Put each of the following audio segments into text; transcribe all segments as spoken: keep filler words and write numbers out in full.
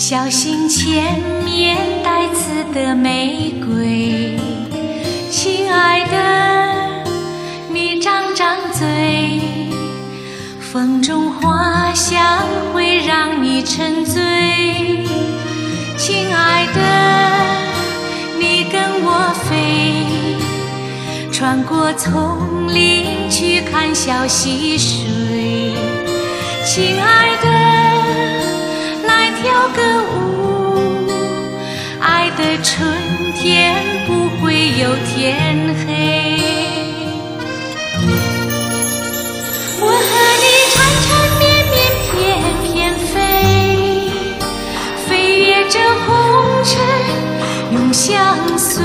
小心前面带刺的玫瑰，亲爱的，你张张嘴，风中花香会让你沉醉。亲爱的，你跟我飞，穿过丛林去看小溪水。亲爱的，来跳个舞，爱的春天不会有天黑。我和你缠缠绵绵翩翩飞，飞越这红尘永相随，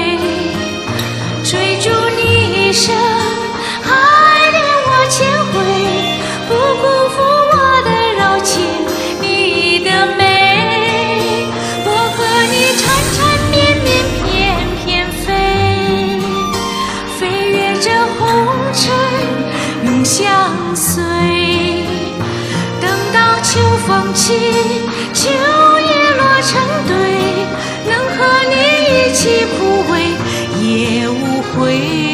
追逐你一生，爱恋我千回，不辜负我的柔情，你的美。我和你缠缠绵绵翩翩飞，飞越这红尘永相随，等到秋风起，秋叶落成堆，能和你一起枯萎也无悔。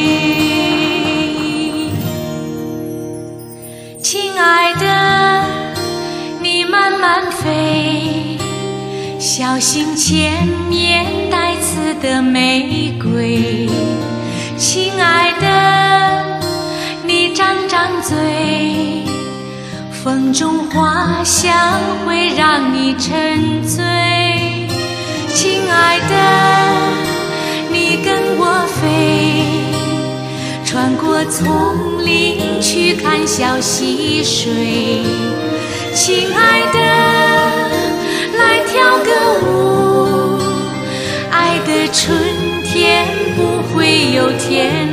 亲爱的，你慢慢飞，小心前面带刺的玫瑰。亲爱的，你张张嘴，风中花香会让你沉醉。亲爱的，你跟我飞，穿过丛林去看小溪水。亲爱的，来跳个舞，爱的春天不会有天